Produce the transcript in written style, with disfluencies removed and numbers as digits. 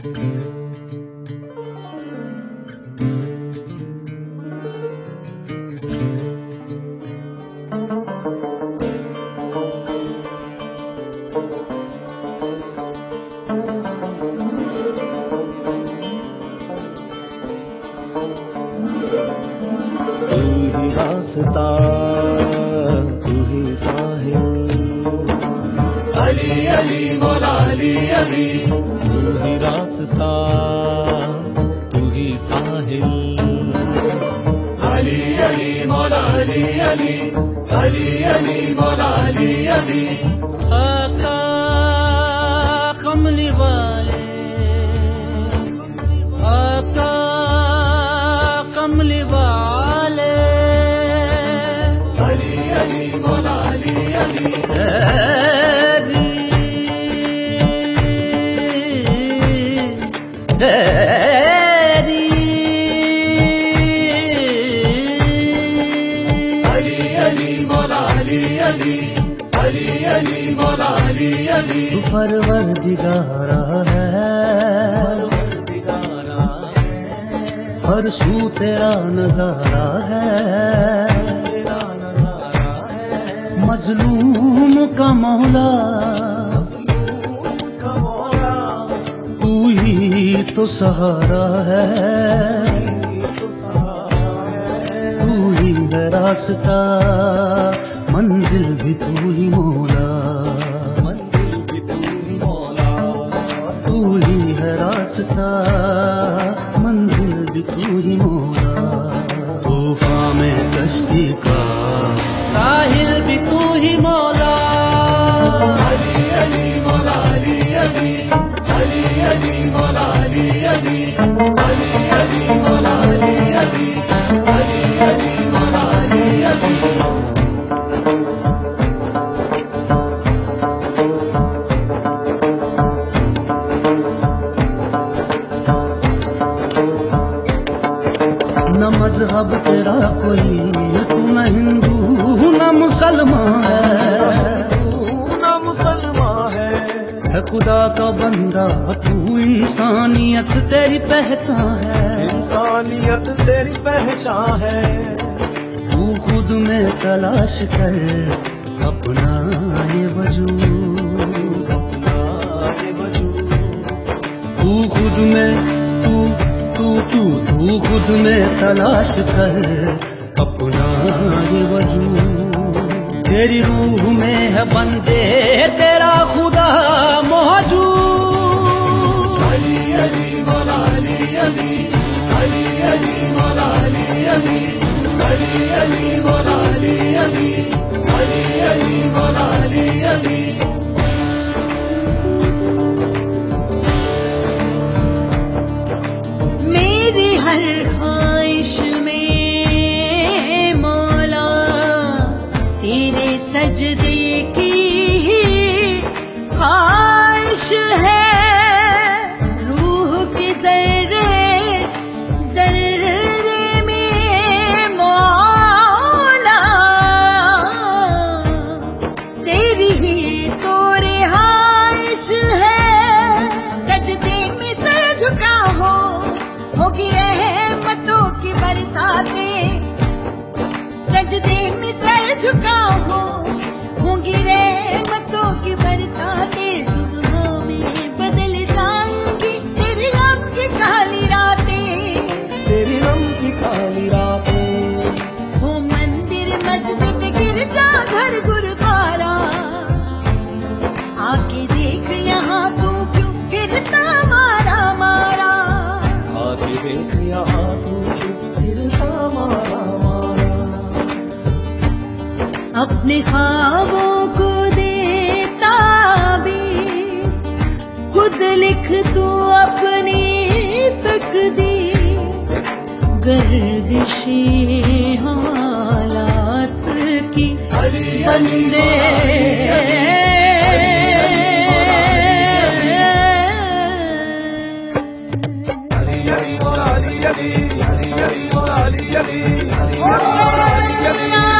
रास्ता तू ही साहिल, अली अली मौला अली अली, तू ही रास्ता तू ही साहिल, अली अली मौला अली अली, अली अली मौला अली अली। आका कमली वाले, आका कमली वाले, अली अली मौला अली अली। तेरी अली अली मौला अली अली, अली अली मौला अली अली। तू परवरदिगारा है, हर सू तेरा नजारा है, मजलूम का मौला तू ही तो सहारा है, तू ही है रास्ता मंजिल भी तू ही मौला, तू ही है रास्ता मंजिल भी तू ही मौला, तूफान में कश्ती का साहिल भी तू ही मौला। अली अली मौला अली अली, अली अली मौला अली अली, अली अली मौला अली अली, अली अली मौला अली अली। न मजहब तेरा कोई, तू न हिंदू न मुसलमान है खुदा का बंदा तू, इंसानियत तेरी पहचान है, इंसानियत तेरी पहचान है। तू खुद में तलाश कर अपना ये वजूद, तू खुद में तू खुद में तलाश कर अपना ये वजूद, तेरी रूह में है बंदे तेरा खुदा मौजूद। अली अली मौला अली अली, अली अली मौला अली अली, अली अली मौला अली अली, अली अली मौला अली अली। मेरी हर ख्वाहिश में मौला तेरे सजदे की ही ख्वाहिश है, रूह की ज़र्रे ज़र्रे में मौला तेरी ही तो रिहाइश है, सजदे में सर झुका होगी रहमतों की बरसातें, सजदे में सर झुका होगी रहमतों की बरसातें, सुबहों में बदल जाएंगी तेरी गम की काली रातें, तेरी गम की काली रातें। वो मंदिर मस्जिद गिरजा घर गुरुद्वारा, आके देख यहाँ तू क्यों फिरता मारा मारा, आके देख यहाँ तू फिरता मारा मारा, अपने ख्वाबों को देता भी खुद लिख तू अपनी तकदीर, गर्दिशे हालात की बंदे Ali Ali Ali Ali Ali Ali Ali Ali Ali Ali